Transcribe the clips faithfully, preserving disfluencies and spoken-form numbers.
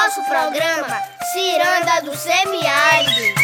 nosso programa Ciranda do Semiárido.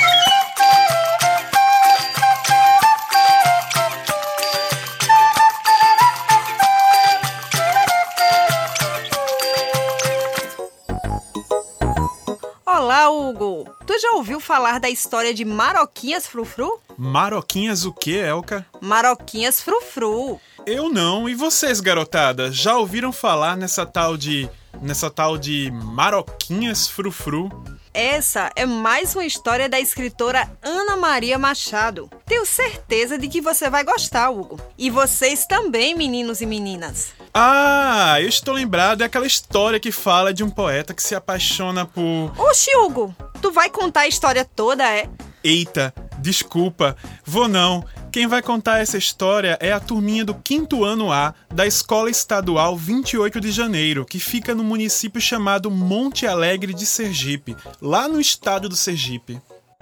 Olá, Hugo! Tu já ouviu falar da história de Maroquinhas Frufru? Maroquinhas o quê, Elka? Maroquinhas Frufru. Eu não, e vocês, garotada? Já ouviram falar nessa tal de... nessa tal de Maroquinhas Frufru? Essa é mais uma história da escritora Ana Maria Machado. Tenho certeza de que você vai gostar, Hugo. E vocês também, meninos e meninas. Ah, eu estou lembrado, é aquela história que fala de um poeta que se apaixona por... Oxi, Hugo, tu vai contar a história toda, é? Eita, desculpa, vou não. Quem vai contar essa história é a turminha do quinto ano A da Escola Estadual vinte e oito de Janeiro, que fica no município chamado Monte Alegre de Sergipe, lá no estado do Sergipe.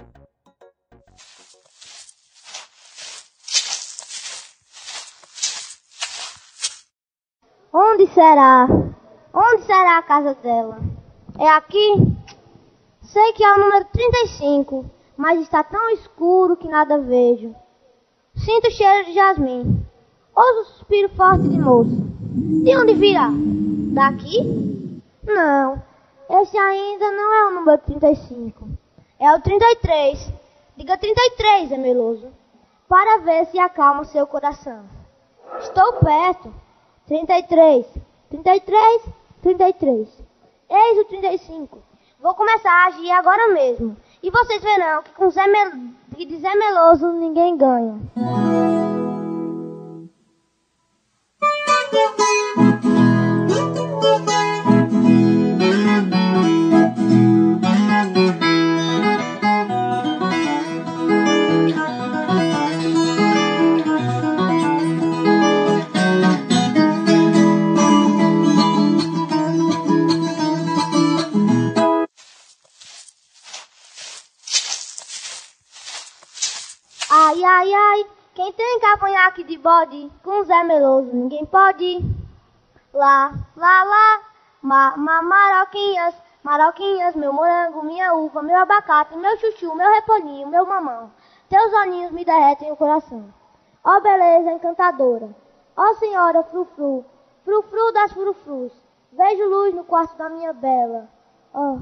Onde será? Onde será a casa dela? É aqui? Sei que é o número trinta e cinco, mas está tão escuro que nada vejo. Sinto o cheiro de jasmim. Ouço o suspiro forte de moço. De onde virá? Daqui? Não, esse ainda não é o número trinta e cinco. É o trinta e três. Diga trinta e três, é meloso, para ver se acalma o seu coração. Estou perto. trinta e três, trinta e três, trinta e três. Eis o trinta e cinco. Vou começar a agir agora mesmo. E vocês verão que com Zé Mel... que de Zé Meloso ninguém ganha. Ai, ai, ai, quem tem cavanhaque de bode com Zé Meloso, ninguém pode. Lá, lá, lá, ma, ma, maroquinhas, maroquinhas, meu morango, minha uva, meu abacate, meu chuchu, meu repolhinho, meu mamão. Teus olhinhos me derretem o coração. Ó beleza encantadora, ó senhora frufru, frufru das frufrus, vejo luz no quarto da minha bela. Oh.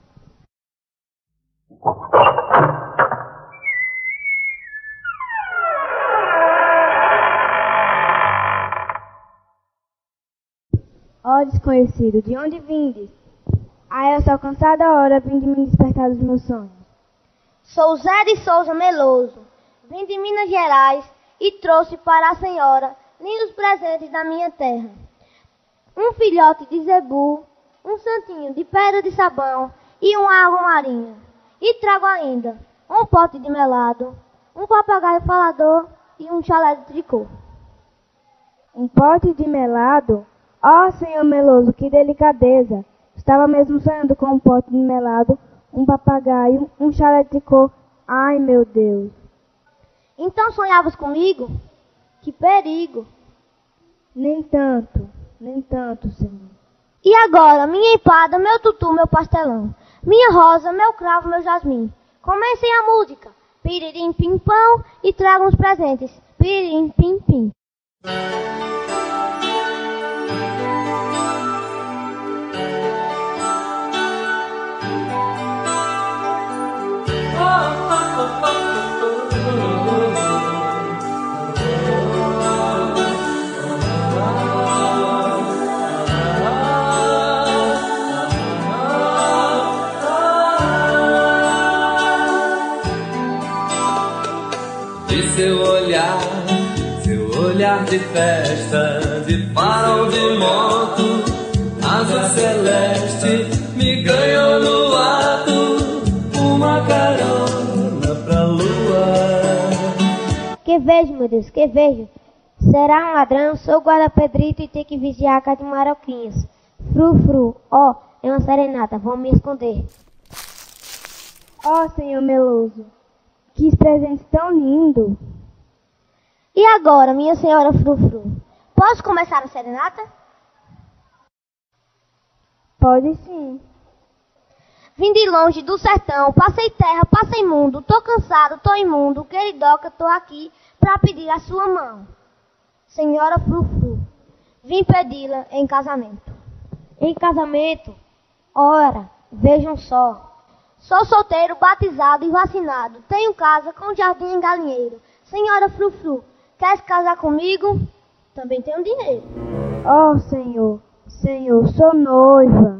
Ó desconhecido, de onde vindes? A essa alcançada hora vim de me despertar dos meus sonhos. Sou Zé de Souza Meloso, vim de Minas Gerais e trouxe para a senhora lindos presentes da minha terra. Um filhote de zebu, um santinho de pedra de sabão e uma água marinha. E trago ainda um pote de melado, um papagaio falador e um chalé de tricô. Um pote de melado? Ó, oh, senhor Meloso, que delicadeza! Estava mesmo sonhando com um pote de melado, um papagaio, um chalé de tricô. Ai, meu Deus! Então sonhavas comigo? Que perigo! Nem tanto, nem tanto, senhor. E agora, minha empada, meu tutu, meu pastelão, minha rosa, meu cravo, meu jasmim. Comecem a música. Piririm, pim, pão, e tragam os presentes. Piririm, pim, pim. De seu olhar, seu olhar de festa, de farol de moto, asa celeste, me ganhou no ato, uma carona pra lua. Que vejo, meu Deus, que vejo? Será um ladrão? Sou guarda-pedrito e tenho que vigiar a casa de Maroquinhas. Fru, fru, ó, oh, é uma serenata, vou me esconder. Ó, oh, senhor Meloso, que presente tão lindo. E agora, minha senhora Frufru, posso começar a serenata? Pode sim. Vim de longe do sertão, passei terra, passei mundo, tô cansado, tô imundo, queridoca, tô aqui pra pedir a sua mão. Senhora Frufru, vim pedi-la em casamento. Em casamento? Ora, vejam só. Sou solteiro, batizado e vacinado. Tenho casa com jardim em galinheiro. Senhora Frufru, quer se casar comigo? Também tenho dinheiro. Oh, Senhor, Senhor, sou noiva.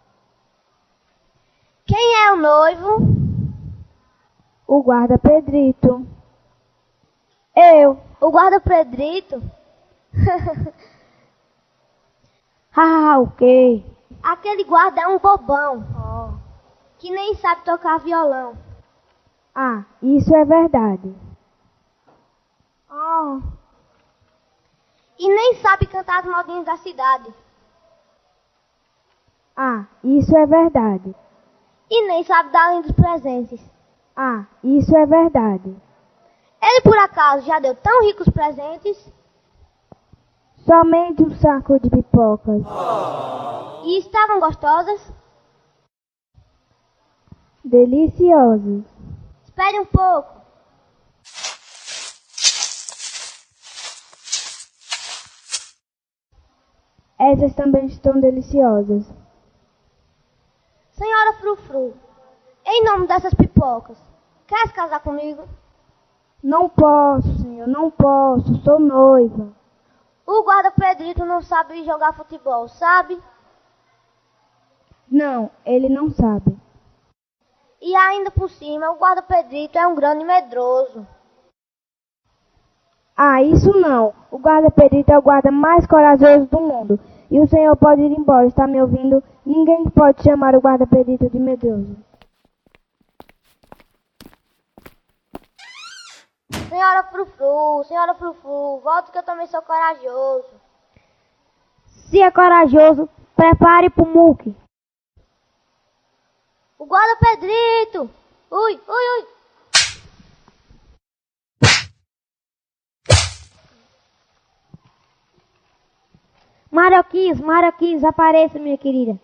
Quem é o noivo? O guarda Pedrito. Eu. O guarda Pedrito? Ah, o quê? Aquele guarda é um bobão, oh, que nem sabe tocar violão. Ah, isso é verdade. Oh. E nem sabe cantar as modinhas da cidade. Ah, isso é verdade. E nem sabe dar lindos presentes. Ah, isso é verdade. Ele por acaso já deu tão ricos presentes? Somente um saco de pipocas. Oh. E estavam gostosas? Deliciosas. Espere um pouco. Essas também estão deliciosas. Senhora Frufru, em nome dessas pipocas, quer se casar comigo? Não posso, senhor, não posso, sou noiva. O guarda Pedrito não sabe jogar futebol, sabe? Não, ele não sabe. E ainda por cima, o guarda Pedrito é um grande medroso. Ah, isso não. O guarda Pedrito é o guarda mais corajoso do mundo. E o senhor pode ir embora, está me ouvindo? Ninguém pode chamar o guarda Pedrito de medroso. Senhora Frufru, senhora Frufru, volte que eu também sou corajoso. Se é corajoso, prepare pro muque. O guarda Pedrito! Ui, ui, ui! Maroquinhos, Maroquinhos, apareça, minha querida.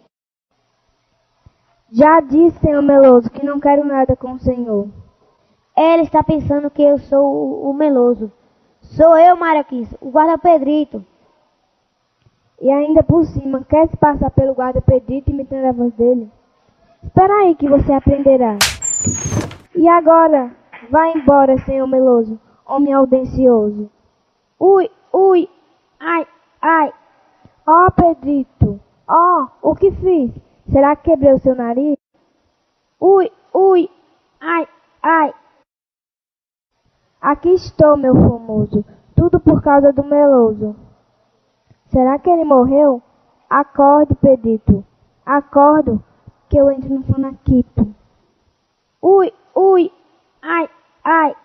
Já disse, senhor Meloso, que não quero nada com o senhor. Ela está pensando que eu sou o, o Meloso. Sou eu, Maroquinhos, o guarda Pedrito. E ainda por cima, quer se passar pelo guarda Pedrito imitando a voz dele? Espera aí que você aprenderá. E agora, vá embora, senhor Meloso, homem audacioso. Ui, ui, ai, ai. Ó, oh, Pedrito, ó, oh, o que fiz? Será que quebrei o seu nariz? Ui, ui, ai, ai. Aqui estou, meu famoso, tudo por causa do Meloso. Será que ele morreu? Acorde, Pedrito, acordo, que eu entro no fanaquito. Ui, ui, ai, ai.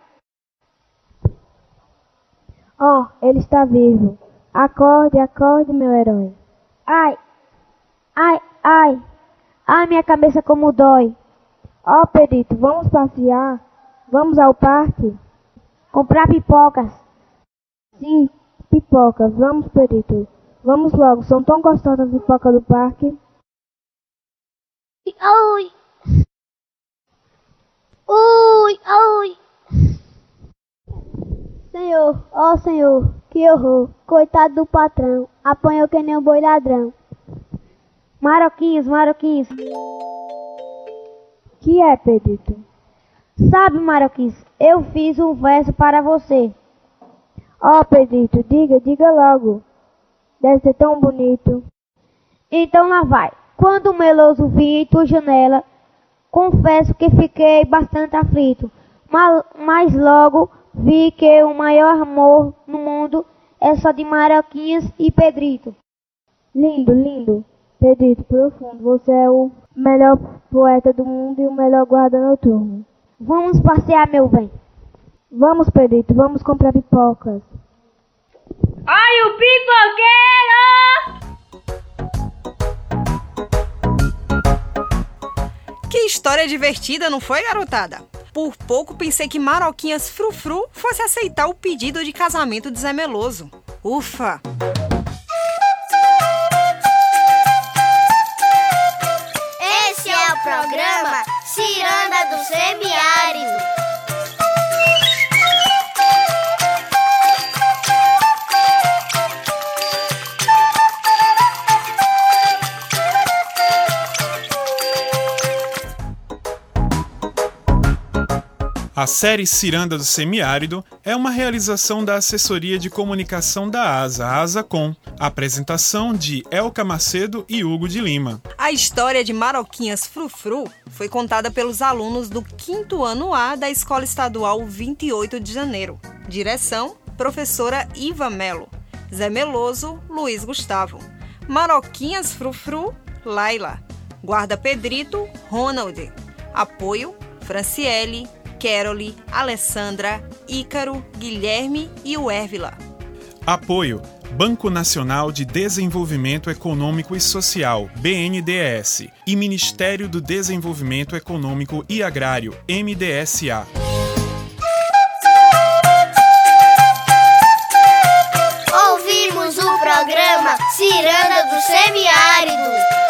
Ó, oh, ele está vivo. Acorde, acorde, meu herói. Ai, ai, ai. Ai, minha cabeça como dói. Ó, oh, Pedrito, vamos passear? Vamos ao parque? Comprar pipocas? Sim, pipocas. Vamos, Pedrito. Vamos logo. São tão gostosas as pipocas do parque. Ui, ui, ui. Senhor, ó oh, senhor, que horror. Coitado do patrão. Apanhou que nem um boi ladrão. Maroquinhos, Maroquinhos. Que é, Pedrito? Sabe, Maroquinhos, eu fiz um verso para você. Ó, oh, Pedrito, diga, diga logo. Deve ser tão bonito. Então lá vai. Quando o Meloso vinha em tua janela, confesso que fiquei bastante aflito. Mas, mas logo vi que o maior amor no mundo é só de Maroquinhos e Pedrito. Lindo, lindo. Pedrito, profundo. Você é o melhor poeta do mundo e o melhor guarda noturno. Vamos passear, meu bem. Vamos, Pedrito, vamos comprar pipocas. Ai, o pipoqueiro! Que história divertida, não foi, garotada? Por pouco pensei que Maroquinhas Frufru fosse aceitar o pedido de casamento de Zé Meloso. Ufa! Esse é o programa Ciranda do Semiárido. A série Ciranda do Semiárido é uma realização da Assessoria de Comunicação da ASA, a ASACOM. A apresentação de Elka Macedo e Hugo de Lima. A história de Maroquinhas Frufru foi contada pelos alunos do quinto ano A da Escola Estadual vinte e oito de janeiro. Direção, professora Iva Melo. Zé Meloso, Luiz Gustavo. Maroquinhas Frufru, Laila. Guarda Pedrito, Ronald. Apoio, Franciele, Keroli, Alessandra, Ícaro, Guilherme e Uérvila. Apoio: Banco Nacional de Desenvolvimento Econômico e Social, B N D E S, e Ministério do Desenvolvimento Econômico e Agrário, M D S A. Ouvimos o programa Ciranda do Semiárido.